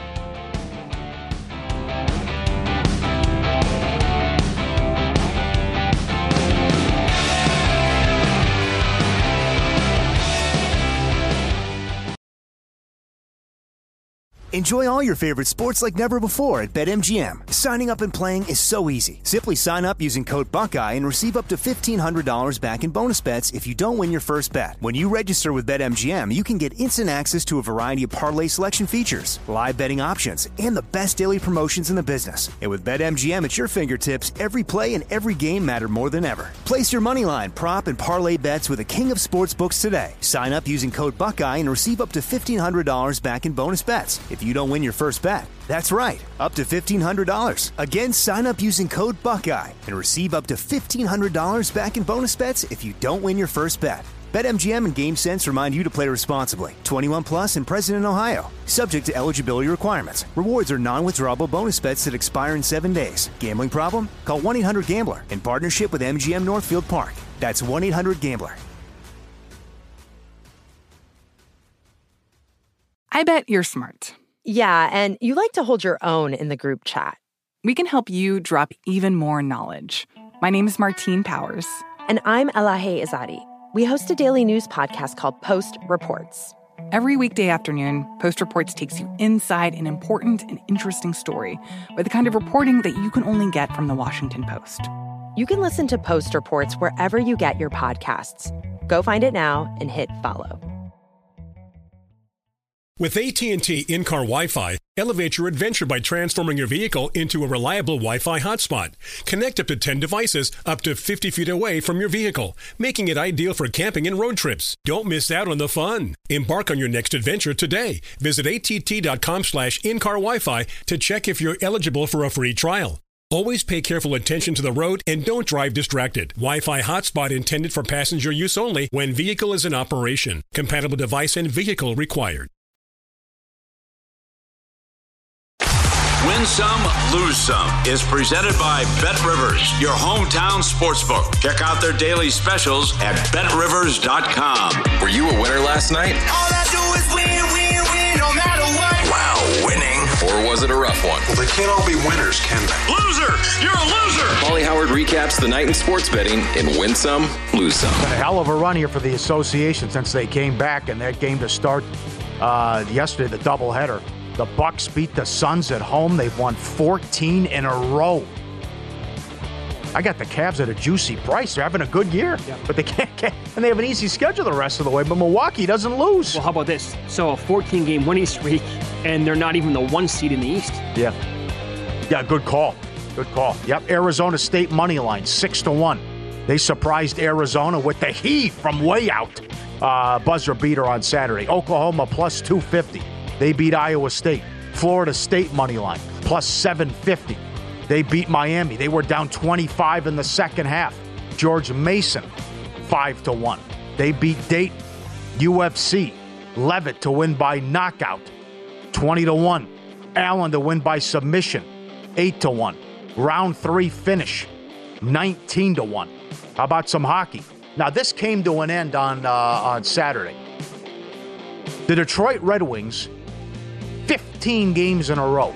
Enjoy all your favorite sports like never before at BetMGM. Signing up and playing is so easy. Simply sign up using code Buckeye and receive up to $1,500 back in bonus bets if you don't win your first bet. When you register with BetMGM, you can get instant access to a variety of parlay selection features, live betting options, and the best daily promotions in the business. And with BetMGM at your fingertips, every play and every game matter more than ever. Place your moneyline, prop, and parlay bets with the king of sportsbooks today. Sign up using code Buckeye and receive up to $1,500 back in bonus bets if you don't win your first bet. That's right, up to $1,500. Again, sign up using code Buckeye and receive up to $1,500 back in bonus bets if you don't win your first bet. BetMGM and GameSense remind you to play responsibly. 21 plus and present in Ohio. Subject to eligibility requirements. Rewards are non-withdrawable bonus bets that expire in 7 days. Gambling problem? Call 1-800-GAMBLER in partnership with MGM Northfield Park. That's 1-800-GAMBLER. I bet you're smart. Yeah, and you like to hold your own in the group chat. We can help you drop even more knowledge. My name is Martine Powers. And I'm Elahe Izadi. We host a daily news podcast called Post Reports. Every weekday afternoon, Post Reports takes you inside an important and interesting story with the kind of reporting that you can only get from the Washington Post. You can listen to Post Reports wherever you get your podcasts. Go find it now and hit follow. With AT&T in-car Wi-Fi, elevate your adventure by transforming your vehicle into a reliable Wi-Fi hotspot. Connect up to 10 devices up to 50 feet away from your vehicle, making it ideal for camping and road trips. Don't miss out on the fun. Embark on your next adventure today. Visit att.com/in-car Wi-Fi to check if you're eligible for a free trial. Always pay careful attention to the road and don't drive distracted. Wi-Fi hotspot intended for passenger use only when vehicle is in operation. Compatible device and vehicle required. Win Some, Lose Some is presented by BetRivers, your hometown sportsbook. Check out their daily specials at BetRivers.com. Were you a winner last night? All I do is win, win, win, no matter what. Wow, winning. Or was it a rough one? Well, they can't all be winners, can they? Loser! You're a loser! Paulie Howard recaps the night in sports betting in Win Some, Lose Some. Been a hell of a run here for the association since they came back, and that game to start yesterday, the doubleheader. The Bucks beat the Suns at home. They've won 14 in a row. I got the Cavs at a juicy price. They're having a good year, but they can't, and they have an easy schedule the rest of the way. But Milwaukee doesn't lose. Well, how about this? So a 14-game winning streak, and they're not even the 1 seed in the East. Yeah, good call. Good call. Yep, Arizona State money line 6-1. They surprised Arizona with the heat from way out. Buzzer beater on Saturday. Oklahoma plus 250. They beat Iowa State. Florida State money line plus 750. They beat Miami. They were down 25 in the second half. George Mason 5-1. They beat Dayton. UFC Levitt to win by knockout 20-1. Allen to win by submission 8-1. Round 3 finish 19-1. How about some hockey? Now this came to an end on Saturday. The Detroit Red Wings, 15 games in a row.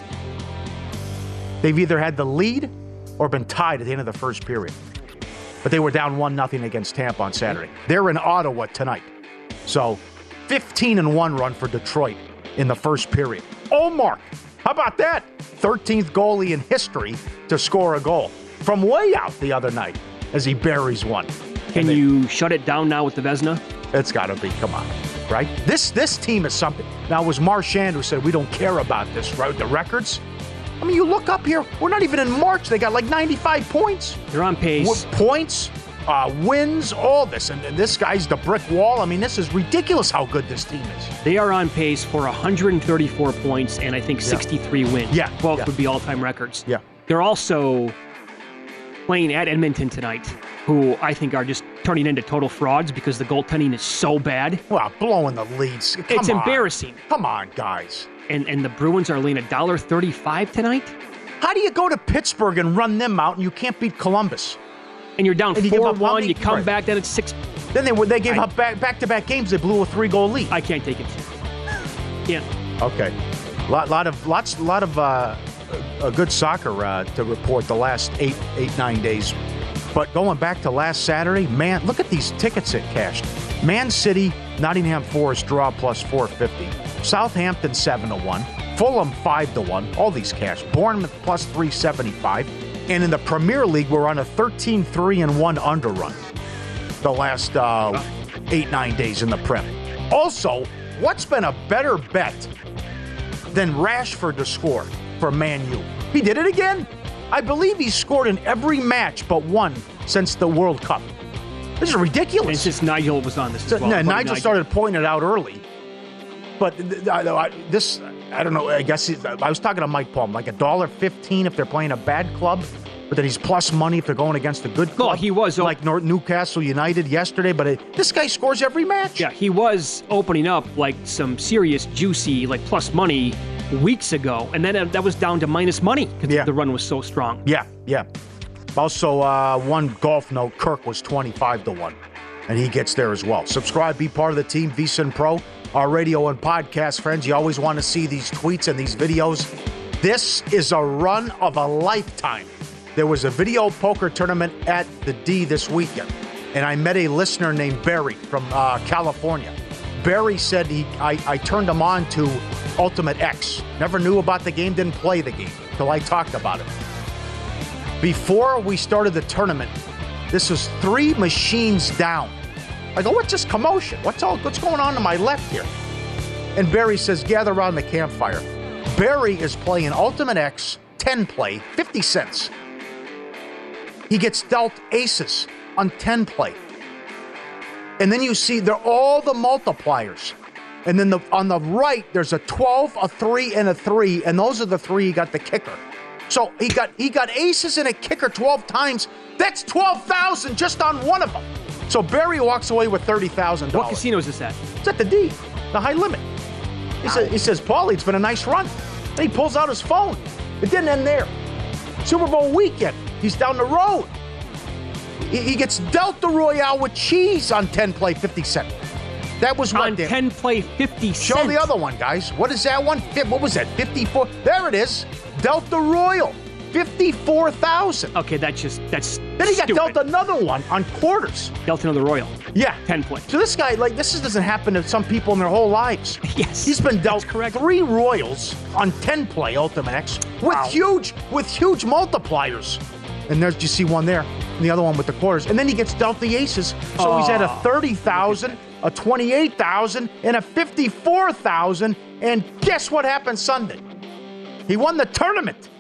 They've either had the lead or been tied at the end of the first period. But they were down 1-0 against Tampa on Saturday. They're in Ottawa tonight. So 15-1 run for Detroit in the first period. Mark, how about that? 13th goalie in history to score a goal from way out the other night as he buries one. Can you shut it down now with the Vezina? It's got to be. Come on. Right? This team is something. Now, it was Marchand who said, we don't care about this, right? The records. I mean, you look up here. We're not even in March. They got like 95 points. They're on pace. Points, wins, all this. And this guy's the brick wall. I mean, this is ridiculous how good this team is. They are on pace for 134 points and I think 63 wins. Yeah. Both would be all-time records. Yeah. They're also playing at Edmonton tonight, who I think are just turning into total frauds because the goaltending is so bad. Well, blowing the leads. It's embarrassing. Come on, guys. And the Bruins are laying $1.35 tonight? How do you go to Pittsburgh and run them out and you can't beat Columbus? And you're down 4-1, you come back, then it's 6. Then they gave up back-to-back games. They blew a 3-goal lead. I can't take it. Can't. Okay. Lot of good soccer to report the last 8-9 days. But going back to last Saturday, man, look at these tickets it cashed. Man City, Nottingham Forest draw plus 450. Southampton 7-1. Fulham 5-1. All these cash. Bournemouth plus 375. And in the Premier League, we're on a 13-3-1 underrun the last 8-9 days in the Prem. Also, what's been a better bet than Rashford to score for Man U? He did it again. I believe he's scored in every match but one since the World Cup. This is ridiculous. And since Nigel was on this as well. Nigel started pointing it out early. But this, I don't know, I guess I was talking to Mike Palm, like $1.15 if they're playing a bad club, but then he's plus money if they're going against a good club. Well, he was. Like Newcastle United yesterday, but this guy scores every match. Yeah, he was opening up like some serious juicy, like plus money weeks ago, and then that was down to minus money because the run was so strong. Yeah. Also, one golf note, Kirk was 25-1, and he gets there as well. Subscribe, be part of the team, VSiN Pro, our radio and podcast friends. You always want to see these tweets and these videos. This is a run of a lifetime. There was a video poker tournament at the D this weekend, and I met a listener named Barry from California. Barry said I turned him on to Ultimate X. Never knew about the game, didn't play the game till I talked about it. Before we started the tournament, this was 3 machines down. I go, what's this commotion? What's going on to my left here? And Barry says, gather around the campfire. Barry is playing Ultimate X 10 play, 50 cents. He gets dealt aces on 10 play. And then you see they're all the multipliers. And then on the right, there's a 12, a 3, and a 3, and those are the 3 he got the kicker. So he got aces and a kicker 12 times. That's $12,000 just on one of them. So Barry walks away with $30,000. What casino is this at? It's at the D, the high limit. He says, Paulie, it's been a nice run. Then he pulls out his phone. It didn't end there. Super Bowl weekend, he's down the road. He gets dealt the Royale with cheese on 10 play, 50 cents. That was what? On 10 play, 50 cents. Show the other one, guys. What is that one? What was that? 54. There it is. Delta Royal. 54,000. Okay, that's Then he got dealt another one on quarters. Dealt another Royal. Yeah. 10 play. So this guy, this doesn't happen to some people in their whole lives. Yes. He's been dealt 3 Royals on 10 play Ultimate X with huge multipliers. And there's, you see one there, and the other one with the quarters. And then he gets dealt the aces. So he's at a 30,000, a 28,000, and a 54,000. And guess what happened Sunday? He won the tournament.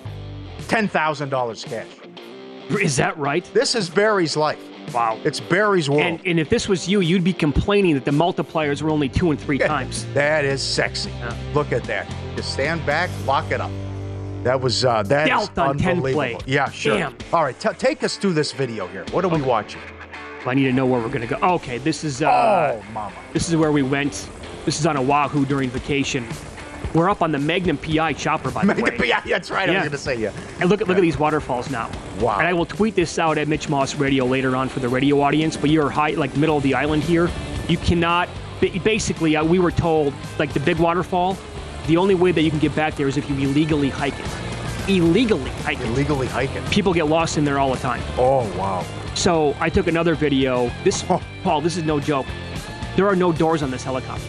$10,000 cash. Is that right? This is Barry's life. Wow. It's Barry's world. And if this was you, you'd be complaining that the multipliers were only 2 and 3 times. That is sexy. Yeah. Look at that. Just stand back, lock it up. That was that dealt is on unbelievable. 10 play. Yeah, sure. Damn. All right, take us through this video here. What are we watching? Well, I need to know where we're going to go. Okay, this is mama. This is where we went. This is on Oahu during vacation. We're up on the Magnum PI chopper, by the way. Magnum PI, that's right. Yeah. I was going to say, yeah. And look at these waterfalls now. Wow. And I will tweet this out at Mitch Moss Radio later on for the radio audience, but you're middle of the island here. You cannot, basically, we were told, the big waterfall, the only way that you can get back there is if you illegally hike it. Illegally hike it. People get lost in there all the time. Oh, wow. So I took another video. Paul, this is no joke. There are no doors on this helicopter.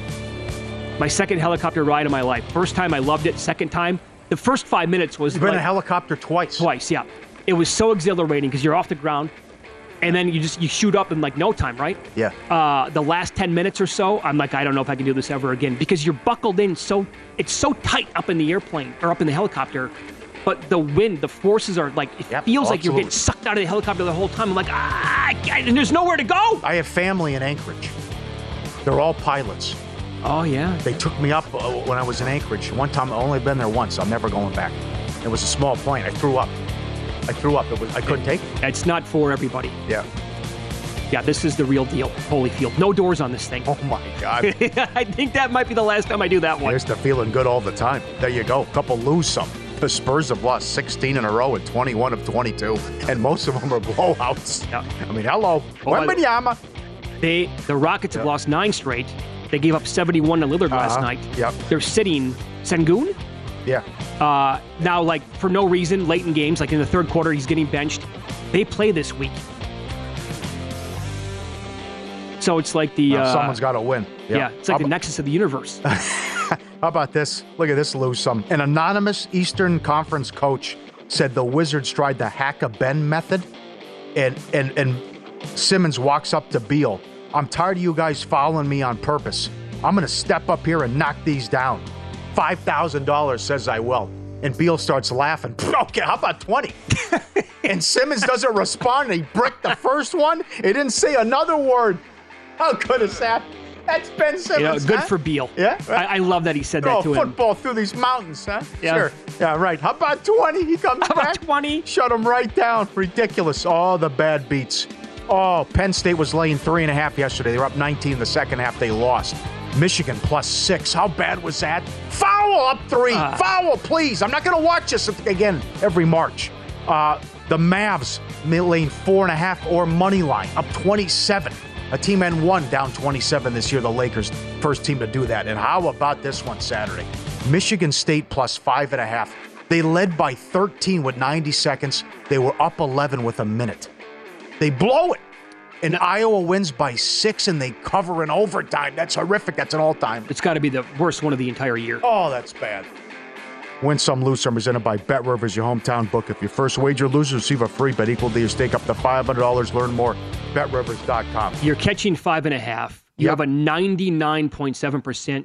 My second helicopter ride of my life. First time I loved it. Second time, the first 5 minutes was You've been in a helicopter twice. Twice, yeah. It was so exhilarating because you're off the ground, and then you shoot up in no time, right? Yeah. The last 10 minutes or so, I'm like, I don't know if I can do this ever again because you're buckled in it's so tight up in the airplane or up in the helicopter, but the wind, the forces are it feels like you're getting sucked out of the helicopter the whole time. I'm like, and there's nowhere to go. I have family in Anchorage. They're all pilots. Oh, yeah. They took me up when I was in Anchorage. One time, I've only been there once. I'm never going back. It was a small plane. I threw up. I couldn't take it. It's not for everybody. Yeah. Yeah, this is the real deal. Holyfield. No doors on this thing. Oh, my God. I think that might be the last time I do that one. Here's to feeling good all the time. There you go. A couple lose some. The Spurs have lost 16 in a row and 21 of 22, and most of them are blowouts. Yeah. I mean, hello. Wembanyama. The Rockets have lost 9 straight. They gave up 71 to Lillard last night. Yep. They're sitting Sengun. Yeah. Now, for no reason, late in games, in the third quarter, he's getting benched. They play this week. So it's like the... someone's got to win. Yep. Yeah, it's like the nexus of the universe. How about this? Look at this, lose some. An anonymous Eastern Conference coach said the Wizards tried the hack-a-Ben method, and Simmons walks up to Beal. I'm tired of you guys following me on purpose. I'm going to step up here and knock these down. $5,000 says I will. And Beal starts laughing. Okay, how about 20? And Simmons doesn't respond. He bricked the first one. He didn't say another word. How good is that? That's Ben Simmons. Good for Beal. Yeah? I love that he said that to him. Football through these mountains, huh? Yeah. Sure. Yeah, right. How about 20? He comes back. How about 20? Shut him right down. Ridiculous. Oh, the bad beats. Oh, Penn State was laying 3.5 yesterday. They were up 19 in the second half. They lost. Michigan +6. How bad was that? Foul up 3. Foul, please. I'm not going to watch this again every March. The Mavs laying 4.5 or money line up 27. A team and won down 27 this year. The Lakers, first team to do that. And how about this one Saturday? Michigan State +5.5. They led by 13 with 90 seconds. They were up 11 with a minute. They blow it. And Iowa wins by 6, and they cover in overtime. That's horrific. That's an all-time. It's got to be the worst one of the entire year. Oh, that's bad. Win Some, Lose Some, presented by Bet Rivers, your hometown book. If your first wager loses, receive a free bet equal to your stake up to $500. Learn more. BetRivers.com. You're catching 5.5. You have a 99.7%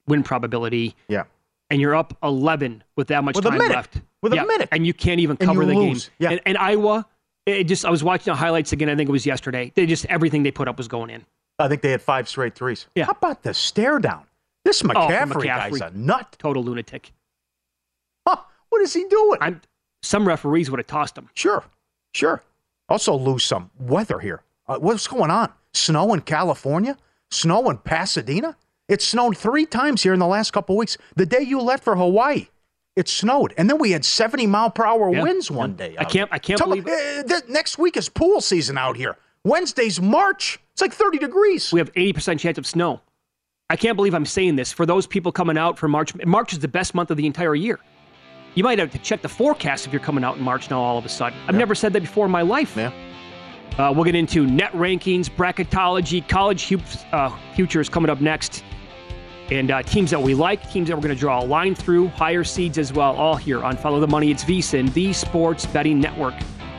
win probability. Yeah. And you're up 11 with that much time left. With a minute. And you can't even cover the game. Yeah. And Iowa, I was watching the highlights again, I think it was yesterday. Everything they put up was going in. I think they had 5 straight threes. Yeah. How about the stare down? This McCaffrey guy's a nut. Total lunatic. Huh, what is he doing? Some referees would have tossed him. Sure. Also lose some weather here. What's going on? Snow in California? Snow in Pasadena? It snowed 3 times here in the last couple of weeks. The day you left for Hawaii, it snowed. And then we had 70-mile-per-hour winds one day. I can't believe it. Next week is pool season out here. Wednesday's March. It's like 30 degrees. We have 80% chance of snow. I can't believe I'm saying this. For those people coming out for March, March is the best month of the entire year. You might have to check the forecast if you're coming out in March now all of a sudden. I've never said that before in my life. Yeah. We'll get into net rankings, bracketology, college futures coming up next. And teams that we like, teams that we're going to draw a line through, higher seeds as well, all here on Follow the Money. It's VSiN, the Sports Betting Network.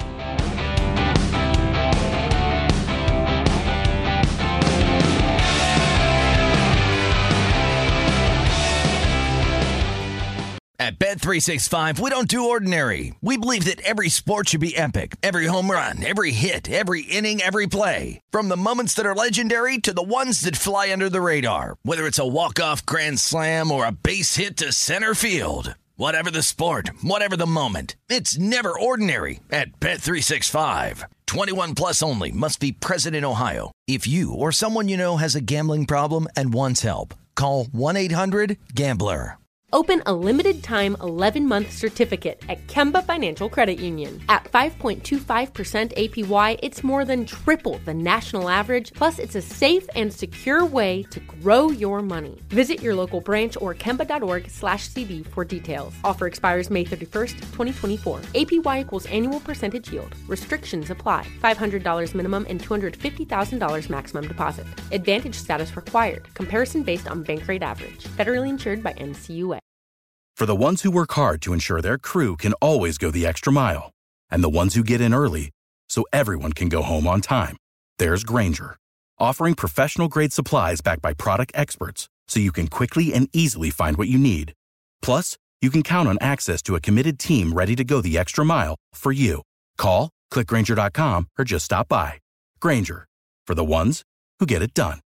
At Bet365, we don't do ordinary. We believe that every sport should be epic. Every home run, every hit, every inning, every play. From the moments that are legendary to the ones that fly under the radar. Whether it's a walk-off grand slam or a base hit to center field. Whatever the sport, whatever the moment. It's never ordinary at Bet365. 21 plus only. Must be present in Ohio. If you or someone you know has a gambling problem and wants help, call 1-800-GAMBLER. Open a limited-time 11-month certificate at Kemba Financial Credit Union. At 5.25% APY, it's more than triple the national average, plus it's a safe and secure way to grow your money. Visit your local branch or kemba.org/cb for details. Offer expires May 31st, 2024. APY equals annual percentage yield. Restrictions apply. $500 minimum and $250,000 maximum deposit. Advantage status required. Comparison based on bank rate average. Federally insured by NCUA. For the ones who work hard to ensure their crew can always go the extra mile, and the ones who get in early so everyone can go home on time, there's Grainger, offering professional-grade supplies backed by product experts so you can quickly and easily find what you need. Plus, you can count on access to a committed team ready to go the extra mile for you. Call, click Grainger.com, or just stop by. Grainger, for the ones who get it done.